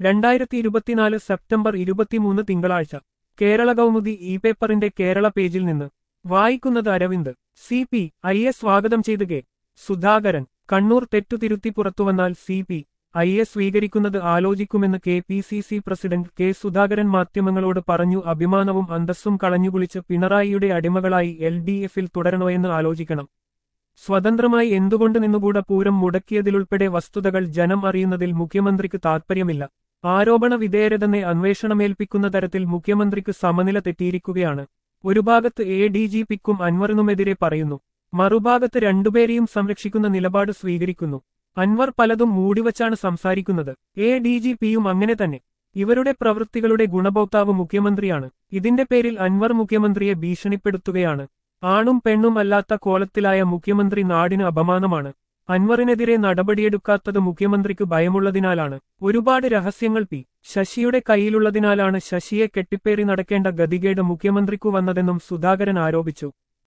2024 September 23 തിങ്കളാഴ്ച Kerala Kaumudi E പേപ്പറിന്റെ കേരള പേജിൽ നിന്ന് വായിക്കുന്നത് അരവിന്ദ്. CPI സ്വാഗതം ചെയ്ത് കെ. സുധാകരൻ. കണ്ണൂർ തെറ്റുതിരുത്തി പുറത്തുവന്നാൽ CPI സ്വീകരിക്കുന്നത് ആലോചിക്കുമെന്ന് KPCC പ്രസിഡന്റ് കെ. സുധാകരൻ മാധ്യമങ്ങളോട് പറഞ്ഞു. അഭിമാനവും അന്തസ്സും കളഞ്ഞുകുളിച്ച് പിണറായിയുടെ അടിമകളായി LDF-ൽ തുടരണോയെന്ന് ആലോചിക്കണം. സ്വതന്ത്രമായി എന്തുകൊണ്ട് നിന്നുകൂടെ പൂരം മുടക്കിയതിലുൾപ്പെടെ വസ്തുതകൾ ജനം അറിയുന്നതിൽ മുഖ്യമന്ത്രിക്ക് താൽപ്പര്യമില്ല. ആരോപണ വിധേയരെതന്നെ അന്വേഷണമേൽപ്പിക്കുന്ന തരത്തിൽ മുഖ്യമന്ത്രിക്ക് സമനില തെറ്റിയിരിക്കുകയാണ്. ഒരു ഭാഗത്ത് ADGPക്കും അൻവറിനുമെതിരെ പറയുന്നു, മറുഭാഗത്ത് രണ്ടുപേരെയും സംരക്ഷിക്കുന്ന നിലപാട് സ്വീകരിക്കുന്നു. അൻവർ പലതും മൂടിവച്ചാണ് സംസാരിക്കുന്നത്. ADGPയും അങ്ങനെ തന്നെ. ഇവരുടെ പ്രവൃത്തികളുടെ ഗുണഭോക്താവ് മുഖ്യമന്ത്രിയാണ്. ഇതിന്റെ പേരിൽ അൻവർ മുഖ്യമന്ത്രിയെ ഭീഷണിപ്പെടുത്തുകയാണ്. ആണും പെണ്ണും അല്ലാത്ത കോലത്തിലായ മുഖ്യമന്ത്രി നാടിന് അപമാനമാണ്. അൻവറിനെതിരെ നടപടിയെടുക്കാത്തത് മുഖ്യമന്ത്രിക്ക് ഭയമുള്ളതിനാലാണ്. ഒരുപാട് രഹസ്യങ്ങൾ ശശിയുടെ കയ്യിലുള്ളതിനാലാണ് ശശിയെ കെട്ടിപ്പേറി നടക്കേണ്ട ഗതികേട് മുഖ്യമന്ത്രിക്കു വന്നതെന്നും സുധാകരൻ ആരോപിച്ചു.